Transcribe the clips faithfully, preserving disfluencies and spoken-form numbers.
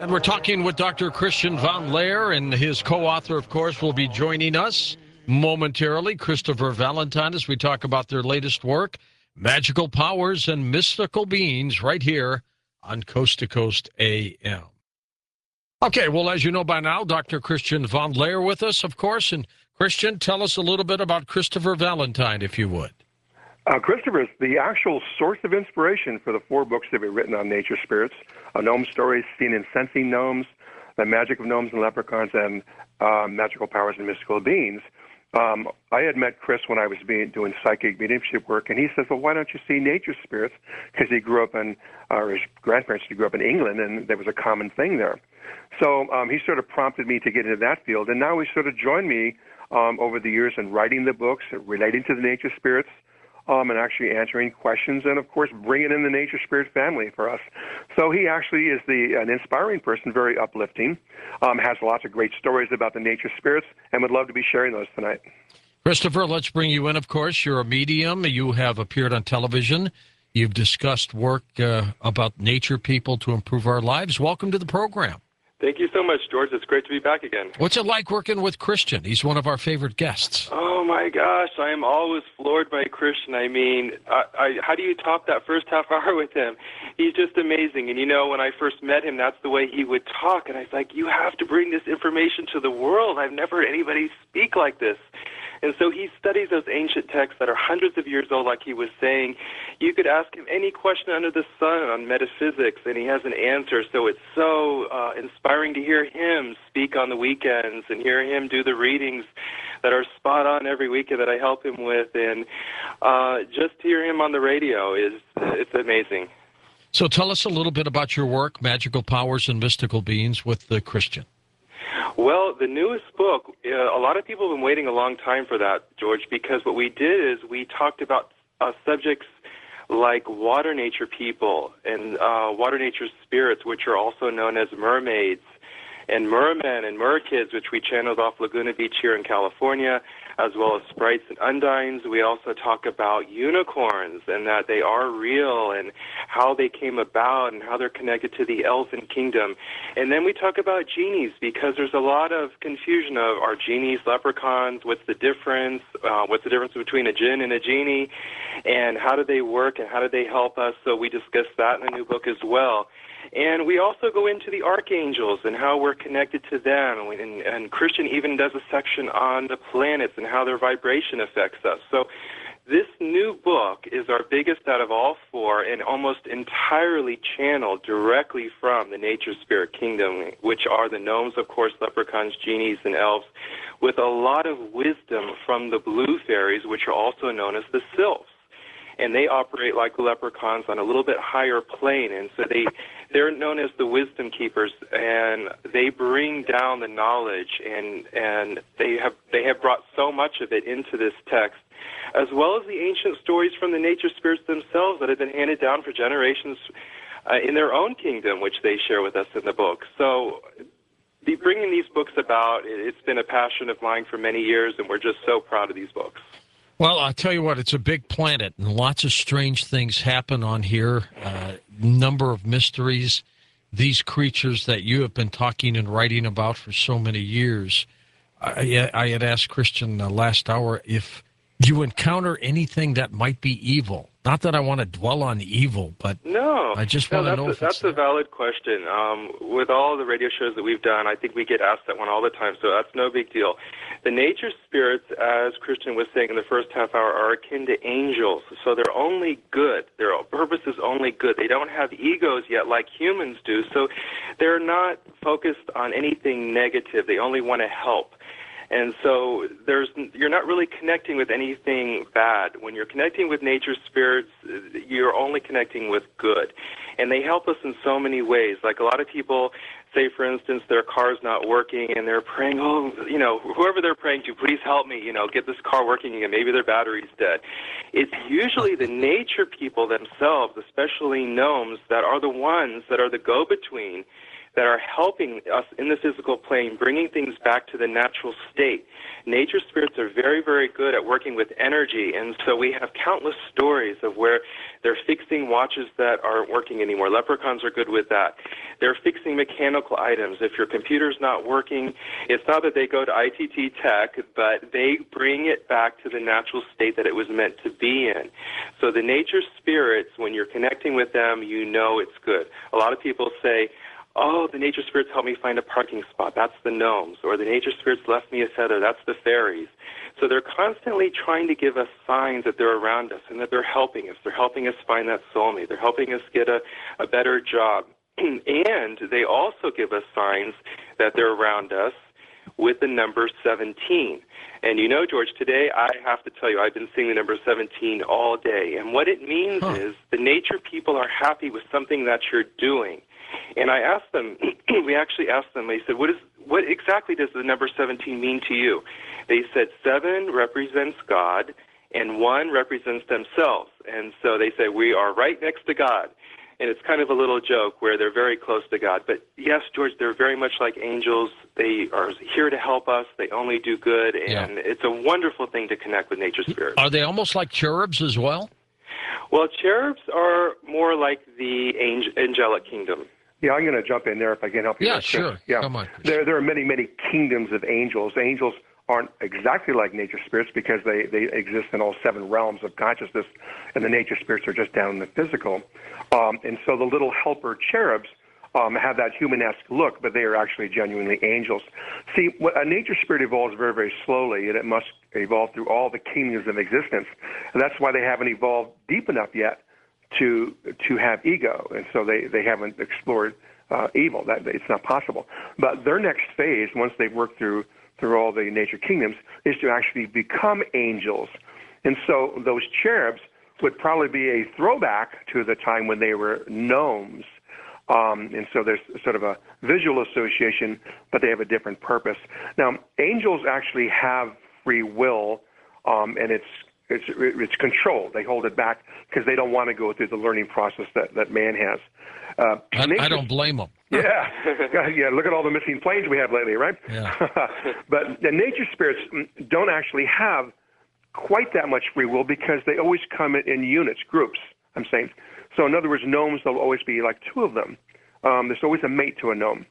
And we're talking with Doctor Christian von Leer, and his co-author, of course, will be joining us momentarily, Christopher Valentine, as we talk about their latest work, Magical Powers and Mystical Beings, right here on Coast to Coast A M. Okay, well, as you know by now, Doctor Christian von Leer with us, of course. And Christian, tell us a little bit about Christopher Valentine, if you would. Uh, Christopher is the actual source of inspiration for the four books that we've written on nature spirits, uh, gnome stories, seeing and sensing gnomes, the magic of gnomes and leprechauns, and uh, magical powers and mystical beings. Um, I had met Chris when I was being, doing psychic mediumship work, and he says, well, why don't you see nature spirits? Because he grew up in, uh, or his grandparents grew up in England, and there was a common thing there. So um, he sort of prompted me to get into that field, and now he sort of joined me um, over the years in writing the books, relating to the nature spirits, Um, and actually answering questions, and of course bringing in the nature spirit family for us. So he actually is the an inspiring person, very uplifting, um, has lots of great stories about the nature spirits, and would love to be sharing those tonight. Christopher, let's bring you in, of course. You're a medium. You have appeared on television. You've discussed work uh, about nature people to improve our lives. Welcome to the program. Thank you so much, George. It's great to be back again. What's it like working with Christian? He's one of our favorite guests. Oh, my gosh. I am always floored by Christian. I mean, I, I, how do you top that first half hour with him? He's just amazing. And, you know, when I first met him, that's the way he would talk. And I was like, you have to bring this information to the world. I've never heard anybody speak like this. And so he studies those ancient texts that are hundreds of years old, like he was saying. You could ask him any question under the sun on metaphysics, and he has an answer. So it's so uh, inspiring to hear him speak on the weekends and hear him do the readings that are spot on every weekend that I help him with. And uh, just to hear him on the radio is it's amazing. So tell us a little bit about your work, Magical Powers and Mystical Beings, with the Christian. Well, the newest book, uh, a lot of people have been waiting a long time for that, George, because what we did is we talked about uh, subjects like water nature people and uh, water nature spirits, which are also known as mermaids, and mermen and merkids, which we channeled off Laguna Beach here in California, as well as sprites and undines. We also talk about unicorns and that they are real and how they came about and how they're connected to the elven kingdom. And then we talk about genies, because there's a lot of confusion of, are genies leprechauns? What's the difference? Uh, what's the difference between a jinn and a genie? And how do they work and how do they help us? So we discuss that in the new book as well. And we also go into the archangels and how we're connected to them. And, and Christian even does a section on the planets and how their vibration affects us. So this new book is our biggest out of all four, and almost entirely channeled directly from the nature spirit kingdom, which are the gnomes, of course, leprechauns, genies, and elves, with a lot of wisdom from the blue fairies, which are also known as the sylphs. And they operate like the leprechauns on a little bit higher plane, and so they, they're known as the wisdom keepers, and they bring down the knowledge, and, and they have they have brought so much of it into this text, as well as the ancient stories from the nature spirits themselves that have been handed down for generations uh, in their own kingdom, which they share with us in the book. So the, bringing these books about, it's been a passion of mine for many years, and we're just so proud of these books. Well, I'll tell you what, it's a big planet, and lots of strange things happen on here, uh, number of mysteries, these creatures that you have been talking and writing about for so many years. I, I had asked Christian uh, last hour if you encounter anything that might be evil. Not that I want to dwell on evil, but no, I just no, want to know a, if that's it's... a valid question. Um, with all the radio shows that we've done, I think we get asked that one all the time, so that's no big deal. The nature spirits, as Christian was saying in the first half hour, are akin to angels, so they're only good. Their purpose is only good. They don't have egos yet like humans do, so they're not focused on anything negative. They only want to help. And so there's, you're not really connecting with anything bad. When you're connecting with nature spirits, you're only connecting with good. And they help us in so many ways. Like a lot of people say, for instance, their car's not working and they're praying, oh, you know, whoever they're praying to, please help me, you know, get this car working again. Maybe their battery's dead. It's usually the nature people themselves, especially gnomes, that are the ones that are the go-between, that are helping us in the physical plane, bringing things back to the natural state. Nature spirits are very, very good at working with energy, and so we have countless stories of where They're fixing watches that aren't working anymore. Leprechauns are good with that. They're fixing mechanical items. If your computer's not working, it's not that they go to I T T Tech, but they bring it back to the natural state that it was meant to be in. So the nature spirits, when you're connecting with them, you know it's good. A lot of people say, oh, the nature spirits helped me find a parking spot. That's the gnomes. Or the nature spirits left me a feather. That's the fairies. So they're constantly trying to give us signs that they're around us and that they're helping us. They're helping us find that soulmate. They're helping us get a, a better job. And they also give us signs that they're around us with the number seventeen. And you know, George, today I have to tell you, I've been seeing the number seventeen all day. And what it means huh. is the nature people are happy with something that you're doing. And I asked them, we actually asked them, they said, what is, what exactly does the number seventeen mean to you? They said seven represents God and one represents themselves. And so they say, we are right next to God. And it's kind of a little joke where they're very close to God. But yes, George, they're very much like angels. They are here to help us. They only do good. And yeah. It's a wonderful thing to connect with nature spirits. Are they almost like cherubs as well? Well, cherubs are more like the angel, angelic kingdom. Yeah, I'm going to jump in there if I can help you. Yeah, there, sure. Yeah, Come on, there, there are many, many kingdoms of angels. Angels aren't exactly like nature spirits because they, they exist in all seven realms of consciousness, and the nature spirits are just down in the physical. Um, and so the little helper cherubs um, have that human-esque look, but they are actually genuinely angels. See, a nature spirit evolves very, very slowly, and it must evolve through all the kingdoms of existence. And that's why they haven't evolved deep enough yet to to have ego, and so they, they haven't explored uh, evil. That it's not possible. But their next phase, once they've worked through through all the nature kingdoms, is to actually become angels. And so those cherubs would probably be a throwback to the time when they were gnomes. Um, and so there's sort of a visual association, but they have a different purpose. Now, angels actually have free will, um, and it's It's, it's controlled. They hold it back because they don't want to go through the learning process that, that man has. Uh, I, nature, I don't blame them. Yeah. yeah, look at all the missing planes we have lately, right? Yeah. But the nature spirits don't actually have quite that much free will because they always come in, in units, groups, I'm saying. So in other words, gnomes, there'll always be like two of them. Um, there's always a mate to a gnome.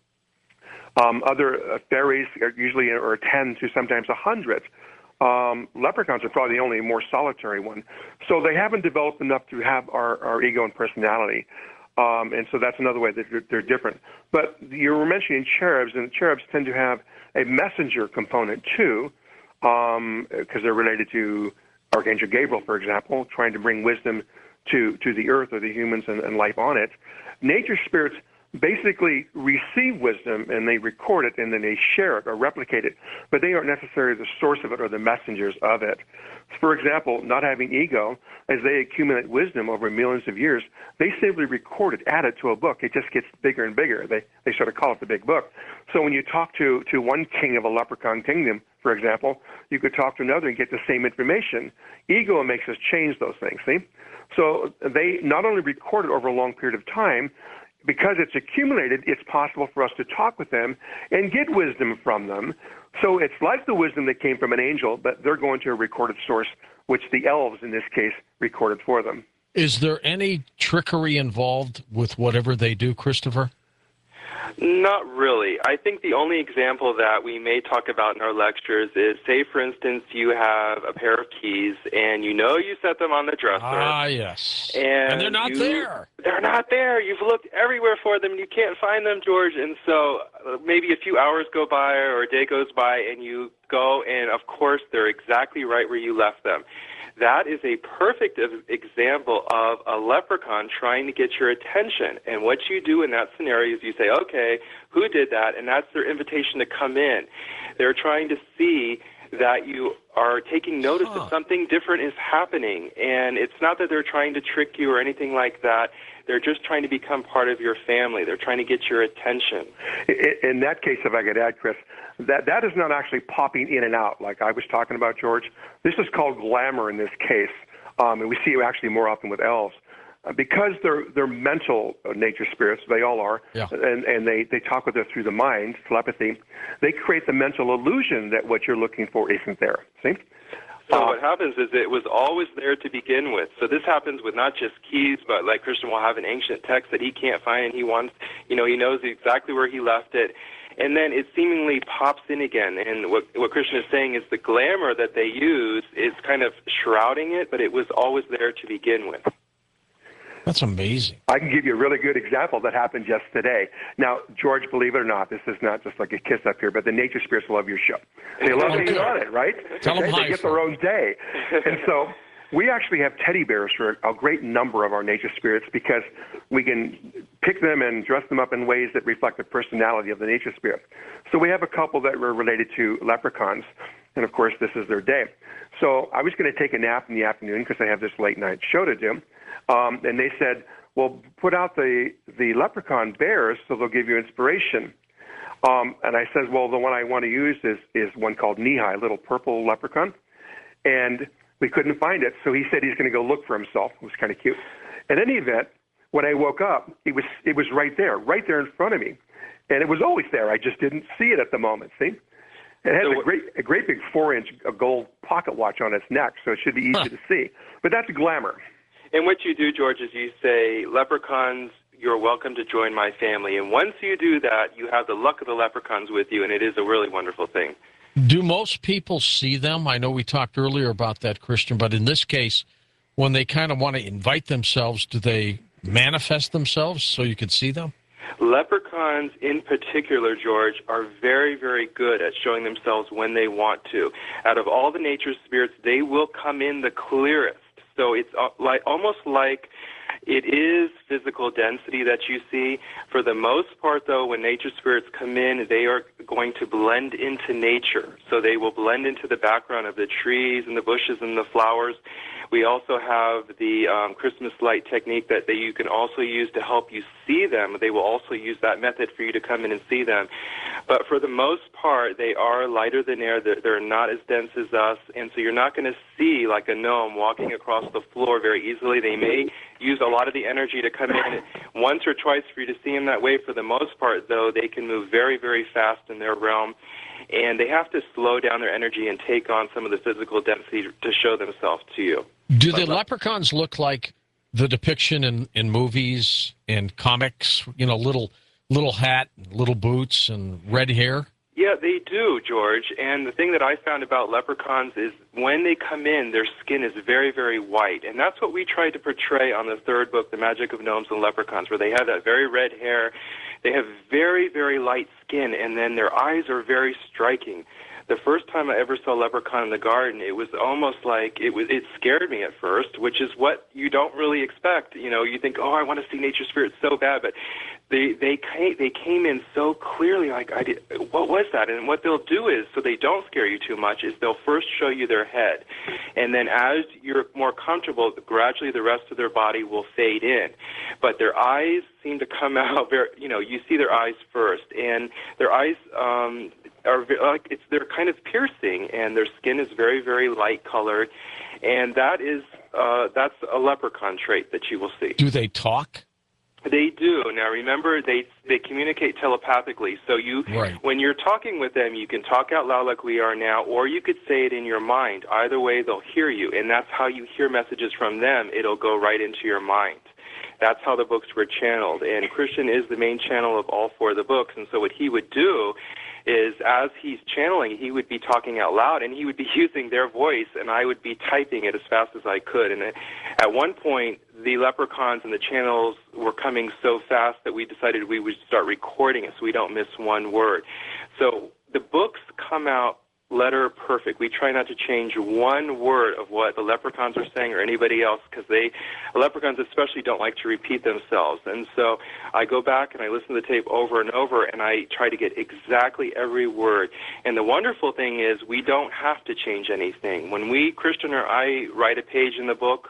Um, other uh, fairies are usually are ten to sometimes a hundred. Um, leprechauns are probably the only more solitary one. So they haven't developed enough to have our, our ego and personality. Um, and so that's another way that they're, they're different. But you were mentioning cherubs, and cherubs tend to have a messenger component too, because um, they're related to Archangel Gabriel, for example, trying to bring wisdom to, to the earth or the humans and, and life on it. Nature spirits basically receive wisdom and they record it and then they share it or replicate it, but they aren't necessarily the source of it or the messengers of it. For example, not having ego, as they accumulate wisdom over millions of years, they simply record it, add it to a book. It just gets bigger and bigger. They they sort of call it the big book. So when you talk to, to one king of a leprechaun kingdom, for example, you could talk to another and get the same information. Ego makes us change those things, see? So they not only record it over a long period of time, because it's accumulated, it's possible for us to talk with them and get wisdom from them. So it's like the wisdom that came from an angel, but they're going to a recorded source, which the elves, in this case, recorded for them. Is there any trickery involved with whatever they do, Christopher? Not really. I think the only example that we may talk about in our lectures is, say, for instance, you have a pair of keys, and you know you set them on the dresser. Ah, yes. And, and they're not you, there. They're not there. You've looked everywhere for them, and you can't find them, George. And so uh, maybe a few hours go by or a day goes by, and you go, and, of course, they're exactly right where you left them. That is a perfect example of a leprechaun trying to get your attention. And what you do in that scenario is you say, okay, who did that? And that's their invitation to come in. They're trying to see that you are taking notice huh. that something different is happening. And it's not that they're trying to trick you or anything like that. They're just trying to become part of your family. They're trying to get your attention. In that case, if I could add, Chris, that, that is not actually popping in and out like I was talking about, George. This is called glamour in this case, um, and we see it actually more often with elves. Uh, because they're, they're mental uh, nature spirits, they all are, yeah. and, and they, they talk with us through the mind, telepathy, they create the mental illusion that what you're looking for isn't there, see? So Uh, what happens is it was always there to begin with. So this happens with not just keys, but like Christian will have an ancient text that he can't find, and he wants, you know, he knows exactly where he left it. And then it seemingly pops in again. And what, what Christian is saying is the glamour that they use is kind of shrouding it, but it was always there to begin with. That's amazing. I can give you a really good example that happened just today. Now, George, believe it or not, this is not just like a kiss up here, but the nature spirits love your show. They love being on it, right? Tell them they, hi they get for their own day. And so we actually have teddy bears for a great number of our nature spirits because we can pick them and dress them up in ways that reflect the personality of the nature spirit. So we have a couple that were related to leprechauns, and of course this is their day. So I was going to take a nap in the afternoon because I have this late night show to do. Um, and they said, well, put out the, the leprechaun bears so they'll give you inspiration. Um, and I said, well, the one I want to use is, is one called Nehi, a little purple leprechaun. And we couldn't find it, so he said he's going to go look for himself. It was kind of cute. In any event, when I woke up, it was, it was right there, right there in front of me. And it was always there. I just didn't see it at the moment, see? It has So, a great, a great big four-inch gold pocket watch on its neck, so it should be easy Huh. to see. But that's glamour. And what you do, George, is you say, leprechauns, you're welcome to join my family. And once you do that, you have the luck of the leprechauns with you, and it is a really wonderful thing. Do most people see them? I know we talked earlier about that, Christian, but in this case, when they kind of want to invite themselves, do they manifest themselves so you can see them? Leprechauns in particular, George, are very, very good at showing themselves when they want to. Out of all the nature spirits, they will come in the clearest. So it's like almost like it is physical density that you see. For the most part, though, when nature spirits come in, they are going to blend into nature. So they will blend into the background of the trees and the bushes and the flowers. We also have the um, Christmas light technique that they, you can also use to help you see them. They will also use that method for you to come in and see them. But for the most part, they are lighter than air. They're, they're not as dense as us, and so you're not going to see like a gnome walking across the floor very easily. They may use a lot of the energy to come in once or twice for you to see them that way. For the most part, though, they can move very, very fast in their realm, and they have to slow down their energy and take on some of the physical density to show themselves to you. Do the leprechauns look like the depiction in, in movies and comics? You know, little little hat, little boots, and red hair? Yeah, they do, George. And the thing that I found about leprechauns is when they come in, their skin is very, very white. And that's what we tried to portray on the third book, The Magic of Gnomes and Leprechauns, where they have that very red hair. They have very, very light skin, and then their eyes are very striking. The first time I ever saw leprechaun in the garden, it was almost like it was. It scared me at first, which is what you don't really expect. You know, you think, oh, I want to see nature spirits so bad, but they they came, they came in so clearly. Like, I did, what was that? And what they'll do is, so they don't scare you too much, is they'll first show you their head, and then as you're more comfortable, gradually the rest of their body will fade in, but their eyes seem to come out very. You know, you see their eyes first, and their eyes. Um, are like it's they're kind of piercing, and their skin is very, very light colored, and that is uh, that's a leprechaun trait that you will see. Do they talk? They do. Now remember, they they communicate telepathically. So you, Right. when you're talking with them, you can talk out loud like we are now, or you could say it in your mind. Either way, they'll hear you, and that's how you hear messages from them. It'll go right into your mind. That's how the books were channeled, and Christian is the main channel of all four of the books. And so what he would do is, as he's channeling, he would be talking out loud, and he would be using their voice, and I would be typing it as fast as I could. And at one point, the leprechauns and the channels were coming so fast that we decided we would start recording it so we don't miss one word. So the books come out letter perfect. We try not to change one word of what the leprechauns are saying or anybody else, because they, leprechauns especially, don't like to repeat themselves. And so I go back and I listen to the tape over and over, and I try to get exactly every word. And the wonderful thing is we don't have to change anything. When we, Christian or I, write a page in the book,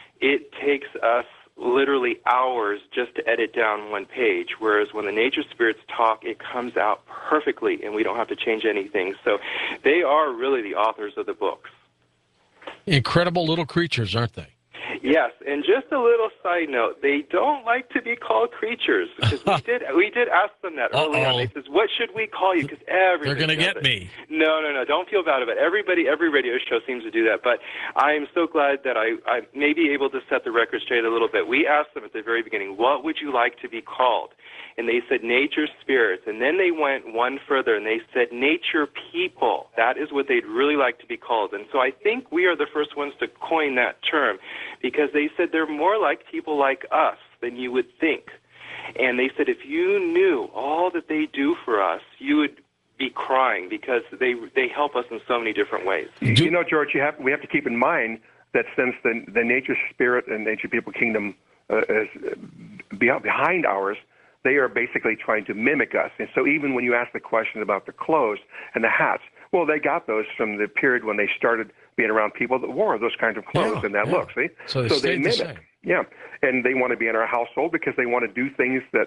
it takes us literally hours just to edit down one page, whereas when the nature spirits talk, it comes out perfectly, and we don't have to change anything. So they are really the authors of the books. Incredible little creatures, aren't they? Yes, and just a little side note, they don't like to be called creatures, because we did we did ask them that early Uh-oh. on. They says, "What should we call you?" Because everybody They're going to does get it. me. No, no, no. Don't feel bad about it. Everybody, every radio show seems to do that. But I am so glad that I, I may be able to set the record straight a little bit. We asked them at the very beginning, what would you like to be called? And they said nature spirits. And then they went one further and they said nature people. That is what they'd really like to be called. And so I think we are the first ones to coin that term, because they said they're more like people like us than you would think. And they said if you knew all that they do for us, you would be crying, because they they help us in so many different ways. You know, George, you have, we have to keep in mind that since the, the nature spirit and nature people kingdom uh, is behind ours, they are basically trying to mimic us. And so even when you ask the question about the clothes and the hats, well, they got those from the period when they started being around people that wore those kinds of clothes Yeah, and that yeah. look, see? So they so stayed they the mimic. same. Yeah, and they want to be in our household because they want to do things that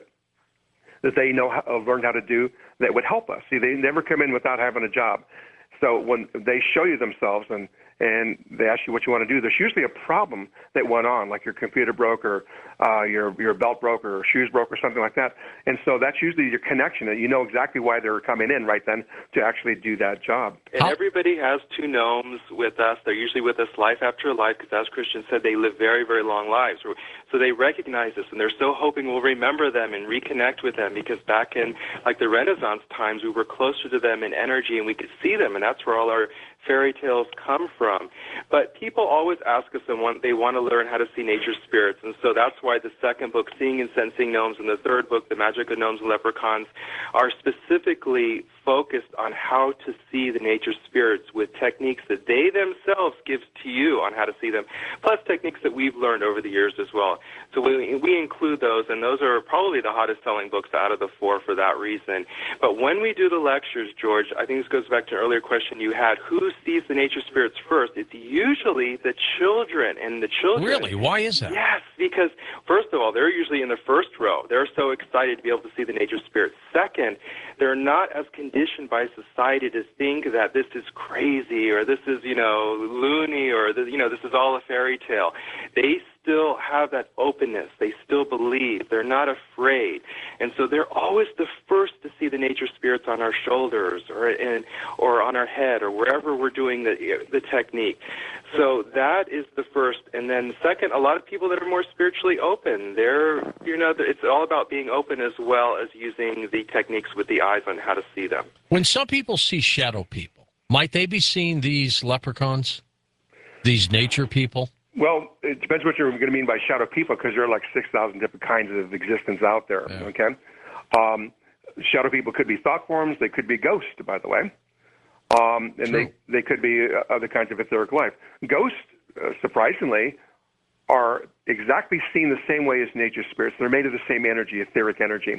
that they know how, learned how to do that would help us. See, they never come in without having a job. So when they show you themselves and, and they ask you what you want to do, there's usually a problem that went on, like your computer broke or uh, your your belt broke or shoes broke or something like that. And so that's usually your connection. And you know exactly why they're coming in right then to actually do that job. And How- everybody has two gnomes with us. They're usually with us life after life, because as Christian said, they live very, very long lives. So they recognize us, and they're so hoping we'll remember them and reconnect with them, because back in like the Renaissance times, we were closer to them in energy and we could see them, and that's where all our fairy tales come from. But people always ask us and want, they want to learn how to see nature spirits, and so that's why the second book, Seeing and Sensing Gnomes, and the third book, The Magic of Gnomes and Leprechauns, are specifically focused on how to see the nature spirits with techniques that they themselves give to you on how to see them, plus techniques that we've learned over the years as well. So we, we include those, and those are probably the hottest selling books out of the four for that reason. But when we do the lectures, George, I think this goes back to an earlier question you had, who sees the nature spirits first? It's usually the children, and the children... Really? Why is that? Yes, because first of all, they're usually in the first row. They're so excited to be able to see the nature spirits. Second, they're not as conditioned by society to think that this is crazy or this is, you know, loony or, this, you know, this is all a fairy tale. They still have that openness. They still believe. They're not afraid. And so they're always the first to see the nature spirits on our shoulders or in, or on our head or wherever we're doing the, the technique. So that is the first. And then second, a lot of people that are more spiritually open, they're, you know, it's all about being open as well as using the techniques with the eyes on how to see them. When some people see shadow people, might they be seeing these leprechauns, these nature people? Well, it depends what you're going to mean by shadow people, because there are like six thousand different kinds of existence out there, Yeah. okay? Um, shadow people could be thought forms. They could be ghosts, by the way. Um, and True. they, they could be uh, other kinds of etheric life. Ghosts, uh, surprisingly, are exactly seen the same way as nature spirits. They're made of the same energy, etheric energy.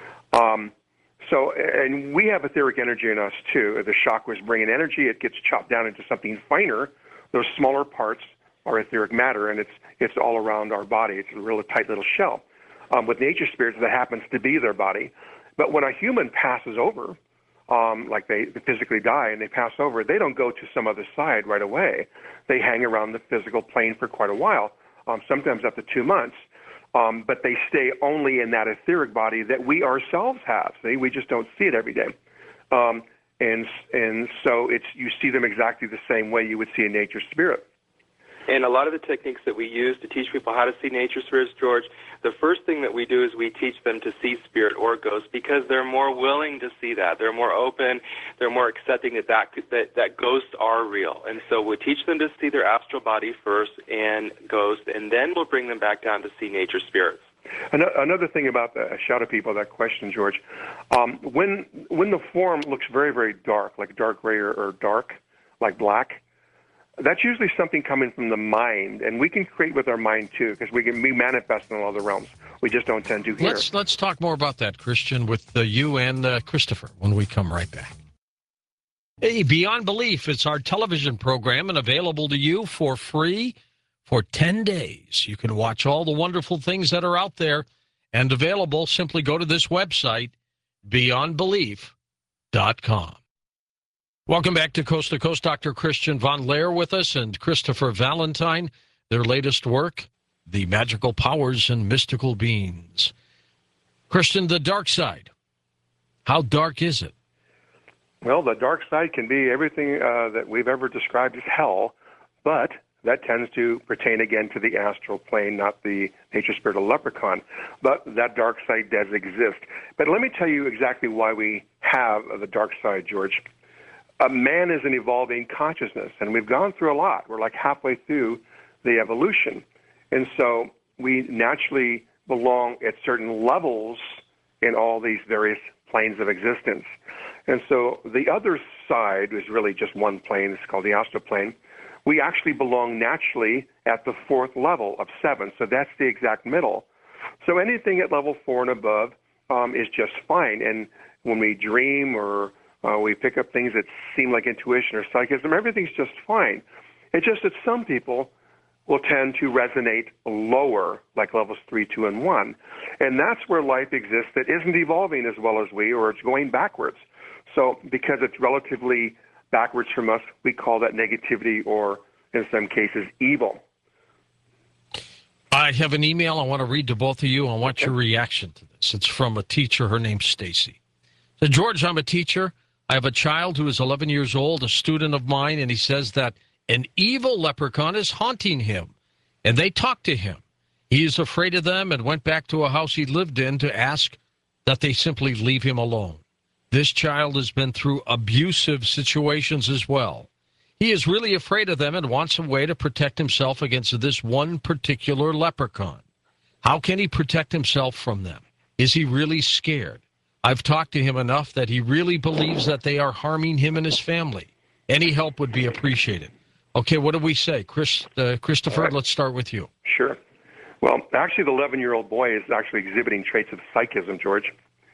Um, so, and we have etheric energy in us, too. The chakras bring in energy. It gets chopped down into something finer. Those smaller parts are etheric matter, and it's it's all around our body. It's a really tight little shell. Um, with nature spirits, that happens to be their body. But when a human passes over, um, like they physically die and they pass over, they don't go to some other side right away. They hang around the physical plane for quite a while, um, sometimes up to two months. Um, but they stay only in that etheric body that we ourselves have. See, we just don't see it every day. Um, and and so it's you see them exactly the same way you would see a nature spirit. And a lot of the techniques that we use to teach people how to see nature spirits, George, the first thing that we do is we teach them to see spirit or ghost, because they're more willing to see that. They're more open. They're more accepting that that, that, that ghosts are real. And so we teach them to see their astral body first and ghosts, and then we'll bring them back down to see nature spirits. Another thing about the shadow people, that question, George, um, when when the form looks very, very dark, like dark gray or, or dark, like black, that's usually something coming from the mind, and we can create with our mind too, because we can we manifest in all the realms. We just don't tend to here. Let's let's talk more about that, Christian, with uh, you and uh, Christopher when we come right back. Hey, Beyond Belief, it's our television program and available to you for free for ten days. You can watch all the wonderful things that are out there and available. Simply go to this website, beyond belief dot com. Welcome back to Coast to Coast. Doctor Christian Von Leer with us and Christopher Valentine. their latest work, The Magical Powers and Mystical Beings. Christian, the dark side. How dark is it? Well, the dark side can be everything uh, that we've ever described as hell, but that tends to pertain again to the astral plane, not the nature spirit of leprechaun. But that dark side does exist. But let me tell you exactly why we have the dark side, George. A man is an evolving consciousness, and we've gone through a lot. We're like halfway through the evolution. And so we naturally belong at certain levels in all these various planes of existence. And so the other side is really just one plane. It's called the astral plane. We actually belong naturally at the fourth level of seven, so that's the exact middle. So anything at level four and above um, is just fine. And when we dream or uh, we pick up things that seem like intuition or psychism, everything's just fine. It's just that some people will tend to resonate lower, like levels three, two, and one. And that's where life exists that isn't evolving as well as we, or it's going backwards. So because it's relatively backwards from us, we call that negativity or, in some cases, evil. I have an email I want to read to both of you. I want Okay. your reaction to this. It's from a teacher. Her name's Stacy. So, George, I'm a teacher. I have a child who is eleven years old, a student of mine, and he says that an evil leprechaun is haunting him, and they talk to him. He is afraid of them and went back to a house he lived in to ask that they simply leave him alone. This child has been through abusive situations as well. He is really afraid of them and wants a way to protect himself against this one particular leprechaun. How can he protect himself from them? Is he really scared? I've talked to him enough that he really believes that they are harming him and his family. Any help would be appreciated. Okay, what do we say? Chris, uh, Christopher, right. Let's start with you. Sure. Well, actually, the eleven-year-old boy is actually exhibiting traits of psychism, George.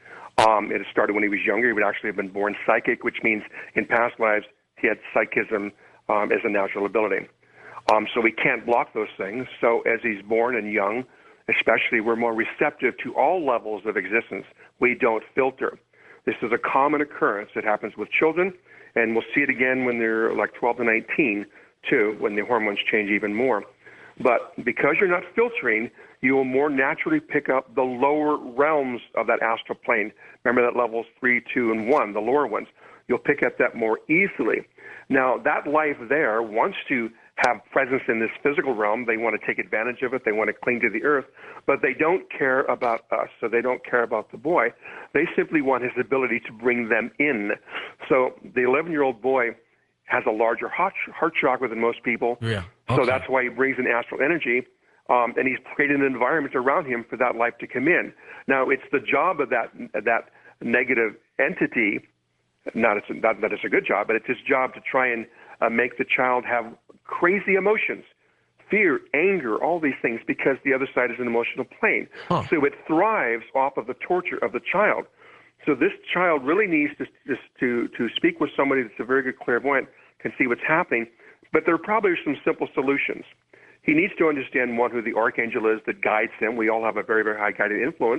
Um, it started when he was younger. He would actually have been born psychic, which means in past lives he had psychism um, as a natural ability. Um, so we can't block those things. So as he's born and young, especially, we're more receptive to all levels of existence. We don't filter. This is a common occurrence. It happens with children, and we'll see it again when they're like twelve to nineteen, too, when the hormones change even more. But because you're not filtering, you will more naturally pick up the lower realms of that astral plane. Remember that levels three, two, and one, the lower ones. You'll pick up that more easily. Now, that life there wants to have presence in this physical realm. They want to take advantage of it. They want to cling to the earth. But they don't care about us, so they don't care about the boy. They simply want his ability to bring them in. So the eleven-year-old boy has a larger heart, heart chakra than most people. Yeah. Okay. So that's why he brings in astral energy, um, and he's created an environment around him for that life to come in. Now, it's the job of that that negative entity, not, it's, not that it's a good job, but it's his job to try and uh, make the child have crazy emotions, fear, anger, all these things, because the other side is an emotional plane. Huh. So it thrives off of the torture of the child. So this child really needs to, to, to speak with somebody that's a very good clairvoyant, can see what's happening, but there probably are some simple solutions. He needs to understand, one, who the archangel is that guides him. We all have a very, very high guided influence.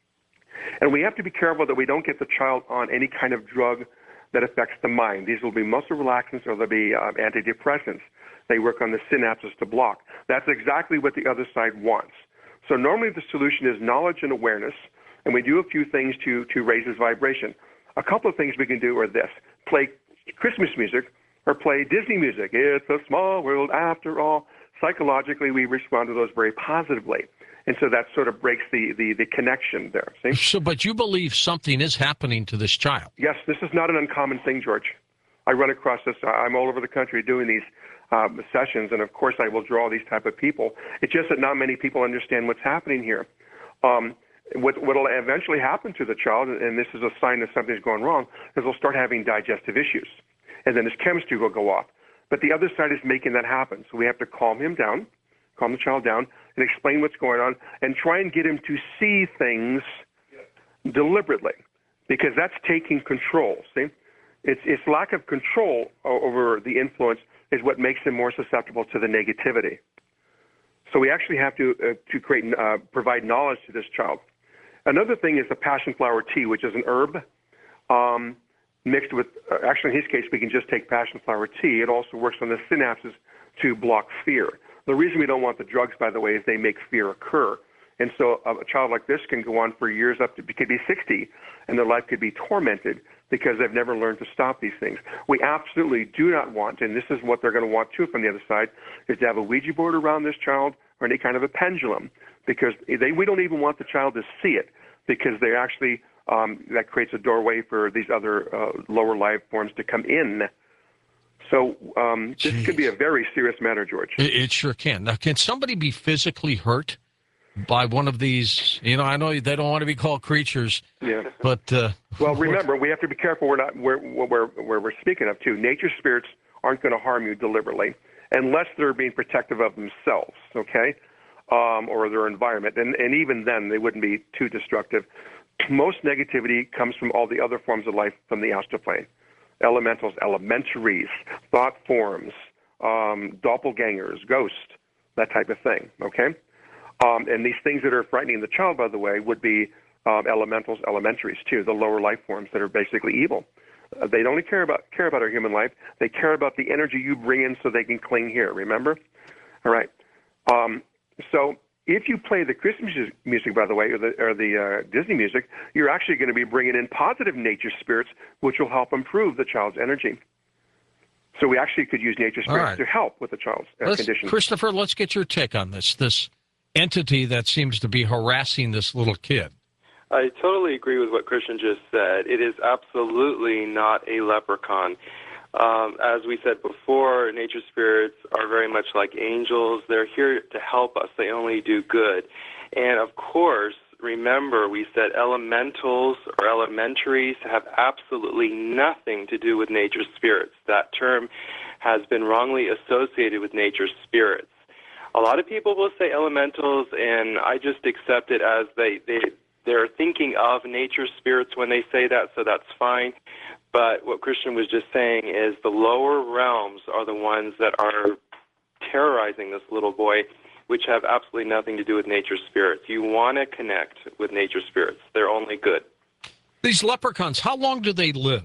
And we have to be careful that we don't get the child on any kind of drug that affects the mind. These will be muscle relaxants or they'll be um, antidepressants. They work on the synapses to block. That's exactly what the other side wants. So normally the solution is knowledge and awareness, and we do a few things to, to raise his vibration. A couple of things we can do are this: play Christmas music or play Disney music. It's a small world after all. Psychologically, we respond to those very positively. And so that sort of breaks the, the, the connection there. See? So, but you believe something is happening to this child. Yes, this is not an uncommon thing, George. I run across this. I'm all over the country doing these um, sessions, and of course I will draw these type of people. It's just that not many people understand what's happening here. Um, what will eventually happen to the child, and this is a sign that something's going wrong, is they'll start having digestive issues, and then his chemistry will go off. But the other side is making that happen, so we have to calm him down, calm the child down, and explain what's going on, and try and get him to see things deliberately, because that's taking control, see? It's, it's lack of control over the influence is what makes him more susceptible to the negativity. So we actually have to, uh, to create, uh, provide knowledge to this child. Another thing is the passion flower tea, which is an herb um, mixed with, uh, actually in his case, we can just take passion flower tea. It also works on the synapses to block fear. The reason we don't want the drugs, by the way, is they make fear occur. And so a child like this can go on for years up to, could be sixty, and their life could be tormented because they've never learned to stop these things. We absolutely do not want, and this is what they're going to want too from the other side, is to have a Ouija board around this child or any kind of a pendulum, because they, we don't even want the child to see it, because they actually, um, that creates a doorway for these other uh, lower life forms to come in. So um, this Jeez. could be a very serious matter, George. It, it sure can. Now, can somebody be physically hurt by one of these? You know, I know they don't want to be called creatures. Yeah. But uh, well, remember, we have to be careful. We're not where where where we're speaking of too. Nature spirits aren't going to harm you deliberately, unless they're being protective of themselves. Okay, um, or their environment, and and even then they wouldn't be too destructive. Most negativity comes from all the other forms of life from the astral plane. Elementals, elementaries, thought forms, um, doppelgangers, ghosts, that type of thing, okay? Um, and these things that are frightening the child, by the way, would be um, elementals, elementaries, too, the lower life forms that are basically evil. Uh, they don't care about, care about our human life. They care about the energy you bring in so they can cling here, remember? All right. Um, so if you play the Christmas music, by the way, or the, or the uh, Disney music, you're actually going to be bringing in positive nature spirits, which will help improve the child's energy. So we actually could use nature spirits right. to help with the child's uh, let's, condition. Christopher, let's get your take on this, this entity that seems to be harassing this little kid. I totally agree with what Christian just said. It is absolutely not a leprechaun. Um, as we said before, nature spirits are very much like angels. They're here to help us. They only do good. And, of course, remember we said elementals or elementaries have absolutely nothing to do with nature spirits. That term has been wrongly associated with nature spirits. A lot of people will say elementals, and I just accept it as they, they, they're thinking of nature spirits when they say that, so that's fine. But what Christian was just saying is the lower realms are the ones that are terrorizing this little boy, which have absolutely nothing to do with nature spirits. You want to connect with nature spirits. They're only good. These leprechauns, how long do they live?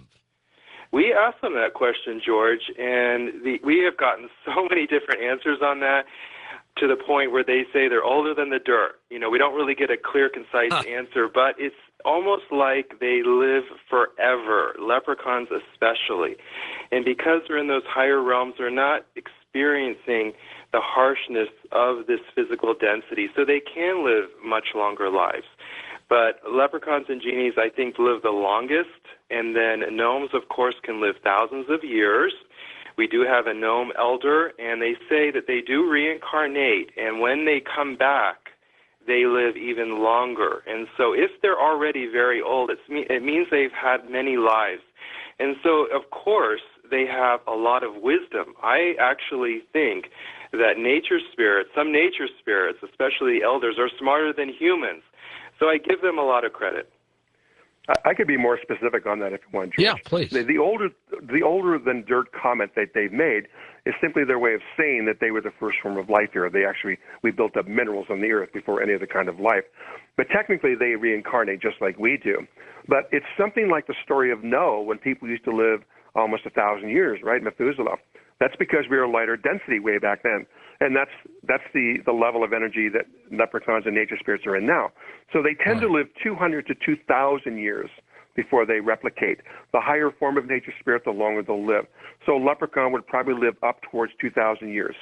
We asked them that question, George, and the, we have gotten so many different answers on that, to the point where they say they're older than the dirt. You know, we don't really get a clear, concise huh. answer, but it's almost like they live forever, leprechauns especially. And because they're in those higher realms, they're not experiencing the harshness of this physical density, so they can live much longer lives. But leprechauns and genies, I think, live the longest, and then gnomes, of course, can live thousands of years. We do have a gnome elder, and they say that they do reincarnate, and when they come back, they live even longer. And so if they're already very old, it's, it means they've had many lives. And so, of course, they have a lot of wisdom. I actually think that nature spirits, some nature spirits, especially the elders, are smarter than humans. So I give them a lot of credit. I could be more specific on that if you want, George. Yeah, please. The, the older, the older than dirt comment that they've made is simply their way of saying that they were the first form of life here. They actually, we built up minerals on the earth before any other kind of life. But technically, they reincarnate just like we do. But it's something like the story of Noah, when people used to live almost a thousand years, right? Methuselah. That's because we were lighter density way back then. And that's that's the, the level of energy that leprechauns and nature spirits are in now. So they tend right. to live two hundred to two thousand years before they replicate. The higher form of nature spirit, the longer they'll live. So a leprechaun would probably live up towards two thousand years.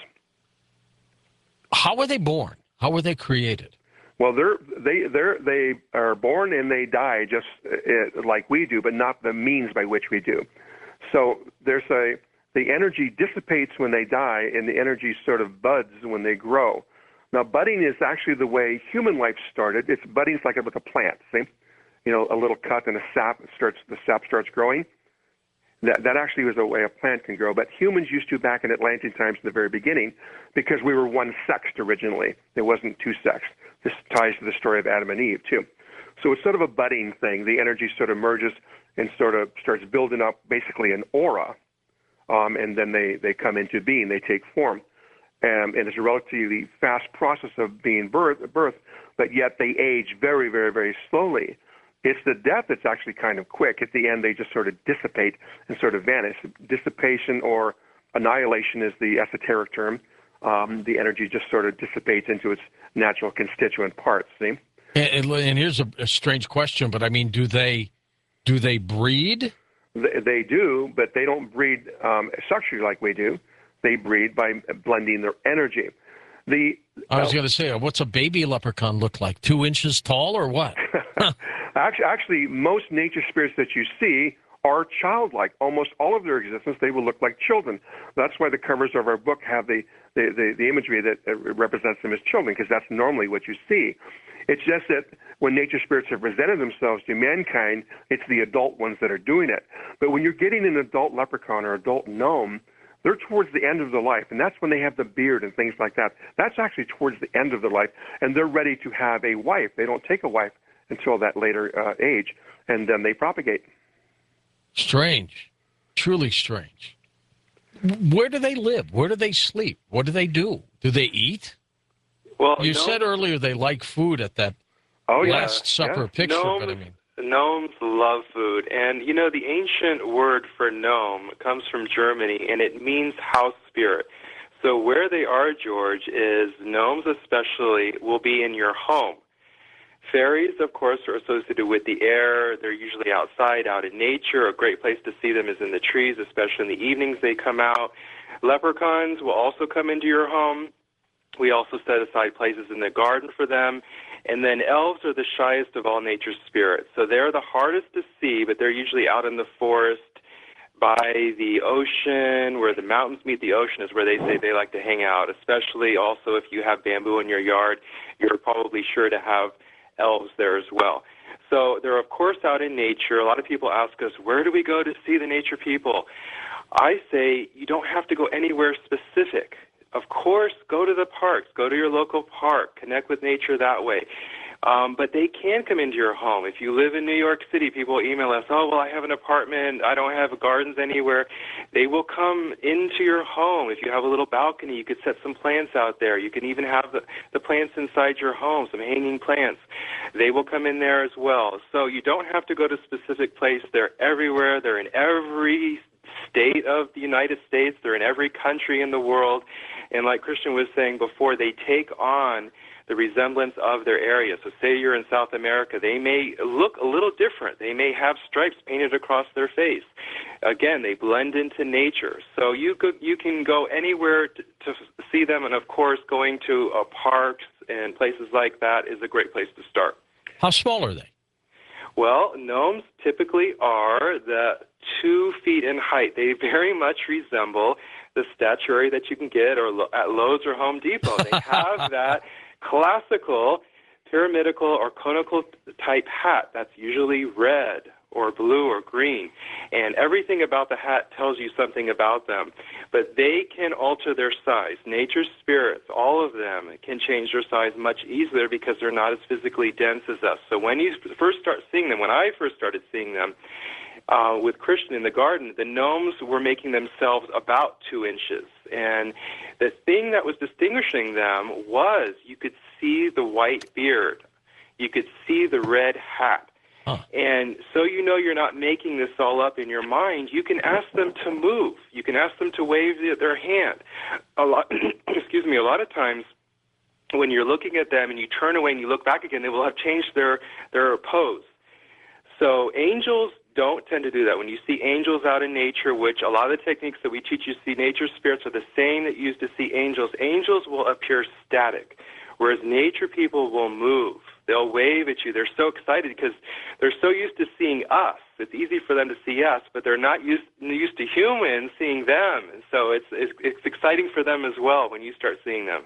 How were they born? How were they created? Well, they're, they they're, they are born and they die just uh, like we do, but not the means by which we do. So there's a... The energy dissipates when they die, and the energy sort of buds when they grow. Now, budding is actually the way human life started. It's budding's like with a plant, see? You know, a little cut and a sap starts. The sap starts growing. That that actually was a way a plant can grow. But humans used to back in Atlantean times in the very beginning, because we were one-sexed originally. There wasn't two-sexed. This ties to the story of Adam and Eve too. So it's sort of a budding thing. The energy sort of merges and sort of starts building up, basically an aura. Um, and then they, they come into being, they take form. Um, and it's a relatively fast process of being birth, birth, but yet they age very, very, very slowly. It's the death that's actually kind of quick. At the end, they just sort of dissipate and sort of vanish. Dissipation or annihilation is the esoteric term. um, the energy just sort of dissipates into its natural constituent parts. See? And, and, and here's a, a strange question, but I mean, do they do they breed? They, they do, but they don't breed um, sexually like we do. They breed by blending their energy. The I was uh, going to say, what's a baby leprechaun look like? Two inches tall or what? actually, actually, most nature spirits that you see are childlike. Almost all of their existence, they will look like children. That's why the covers of our book have the, the, the, the imagery that represents them as children, because that's normally what you see. It's just that when nature spirits have presented themselves to mankind, it's the adult ones that are doing it. But when you're getting an adult leprechaun or adult gnome, they're towards the end of their life, and that's when they have the beard and things like that. That's actually towards the end of their life, and they're ready to have a wife. They don't take a wife until that later uh, age, and then they propagate. Strange. Truly strange. Where do they live? Where do they sleep? What do they do? Do they eat? Well, you gnomes, said earlier they like food at that oh, Last yeah, Supper yeah. picture, gnomes, but I mean... Gnomes love food. And, you know, the ancient word for gnome comes from Germany, and it means house spirit. So where they are, George, is gnomes especially will be in your home. Fairies, of course, are associated with the air. They're usually outside, out in nature. A great place to see them is in the trees, especially in the evenings they come out. Leprechauns will also come into your home. We also set aside places in the garden for them. And then elves are the shyest of all nature's spirits. So they're the hardest to see, but they're usually out in the forest by the ocean, where the mountains meet the ocean is where they say they like to hang out, especially also if you have bamboo in your yard, you're probably sure to have elves there as well. So they're, of course, out in nature. A lot of people ask us, where do we go to see the nature people? I say you don't have to go anywhere specific. Of course, go to the parks, go to your local park, connect with nature that way. Um, but they can come into your home. If you live in New York City, people email us, oh, well, I have an apartment, I don't have gardens anywhere. They will come into your home. If you have a little balcony, you could set some plants out there. You can even have the, the plants inside your home, some hanging plants. They will come in there as well. So you don't have to go to a specific place. They're everywhere. They're in every state of the United States. They're in every country in the world. And like Christian was saying before, they take on the resemblance of their area. So say you're in South America, they may look a little different. They may have stripes painted across their face. Again, they blend into nature. So you could, you can go anywhere to, to see them, and of course, going to uh, parks and places like that is a great place to start. How small are they? Well, gnomes typically are the two feet in height. They very much resemble the statuary that you can get or at Lowe's or Home Depot. They have that classical pyramidical or conical type hat that's usually red or blue or green, and everything about the hat tells you something about them. But they can alter their size. Nature's spirits, all of them, can change their size much easier because they're not as physically dense as us. So when you first start seeing them, when I first started seeing them, Uh, with Christian in the garden, the gnomes were making themselves about two inches. And the thing that was distinguishing them was you could see the white beard. You could see the red hat. Huh. And so you know you're not making this all up in your mind. You can ask them to move. You can ask them to wave the, their hand. A lot, excuse me, a lot of times when you're looking at them and you turn away and you look back again, they will have changed their, their pose. So angels don't tend to do that. When you see angels out in nature, which a lot of the techniques that we teach you to see nature spirits are the same that you use to see angels, angels will appear static, whereas nature people will move. They'll wave at you. They're so excited because they're so used to seeing us. It's easy for them to see us, but they're not used used to humans seeing them. And so it's, it's, it's exciting for them as well when you start seeing them.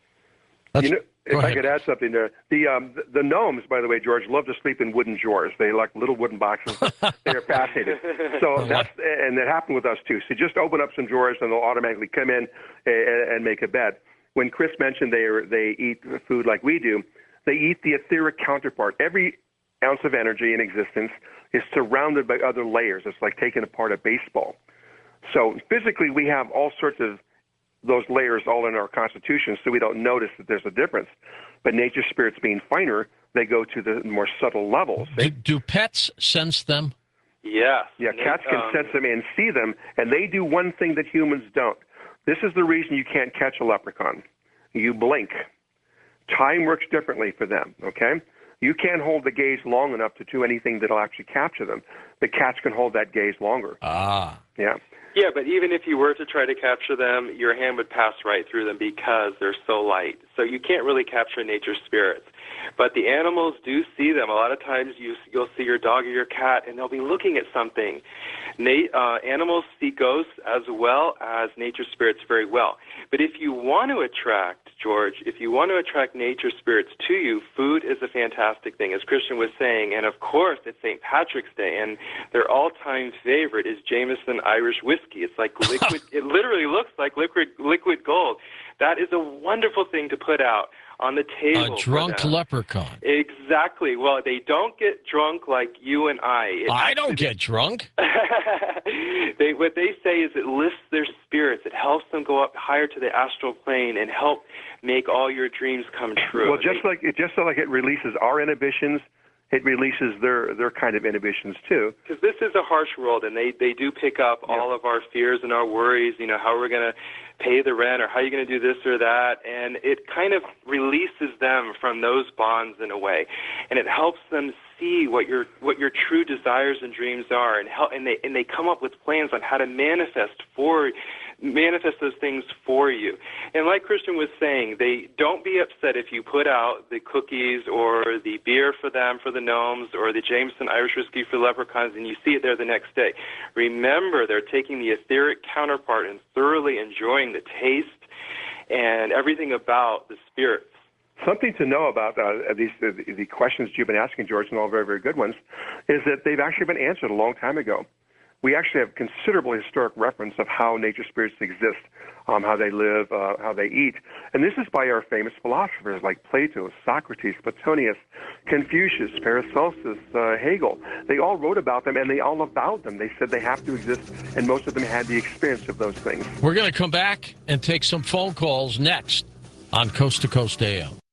You know, if I could add something there, the, um, the the gnomes, by the way, George, love to sleep in wooden drawers. They like little wooden boxes. They're fascinated. So that's and that happened with us too. So just open up some drawers and they'll automatically come in and, and make a bed. When Chris mentioned they are, they eat food like we do, they eat the etheric counterpart. Every ounce of energy in existence is surrounded by other layers. It's like taking apart a baseball. So physically, we have all sorts of those layers all in our constitution, so we don't notice that there's a difference. But nature spirits being finer, they go to the more subtle levels. Do, do pets sense them? Yes. Yeah, cats can um, sense them and see them, and they do one thing that humans don't. This is the reason you can't catch a leprechaun. You blink. Time works differently for them, okay? You can't hold the gaze long enough to do anything that'll actually capture them. The cats can hold that gaze longer. Ah. Yeah. Yeah, but even if you were to try to capture them, your hand would pass right through them because they're so light. So you can't really capture nature's spirits. But the animals do see them. A lot of times you, you'll see your dog or your cat, and they'll be looking at something. Na- uh, animals see ghosts as well as nature spirits very well. But if you want to attract, George, if you want to attract nature spirits to you, food is a fantastic thing, as Christian was saying. And, of course, it's Saint Patrick's Day, and their all-time favorite is Jameson Irish whiskey. It's like liquid. It literally looks like liquid liquid gold. That is a wonderful thing to put out on the table. A drunk leprechaun. Exactly. Well, they don't get drunk like you and I. It I don't get drunk. they, what they say is it lifts their spirits. It helps them go up higher to the astral plane and help make all your dreams come true. Well, just they, like it, just so like it releases our inhibitions, it releases their their kind of inhibitions too. Because this is a harsh world, and they, they do pick up yeah. all of our fears and our worries, you know, how we're going to pay the rent or how you're going to do this or that, and it kind of releases them from those bonds in a way, and it helps them see what your what your true desires and dreams are, and help, and they and they come up with plans on how to manifest for manifest those things for you. And like Christian was saying, they don't be upset if you put out the cookies or the beer for them, for the gnomes, or the Jameson Irish whiskey for leprechauns, and you see it there the next day. Remember, they're taking the etheric counterpart and thoroughly enjoying the taste and everything about the spirits. Something to know about uh, these the, the questions you've been asking, George, and all very, very good ones, is that they've actually been answered a long time ago. We actually have considerable historic reference of how nature spirits exist, um, how they live, uh, how they eat. And this is by our famous philosophers like Plato, Socrates, Platonius, Confucius, Paracelsus, uh, Hegel. They all wrote about them, and they all avowed them. They said they have to exist, and most of them had the experience of those things. We're going to come back and take some phone calls next on Coast to Coast A M.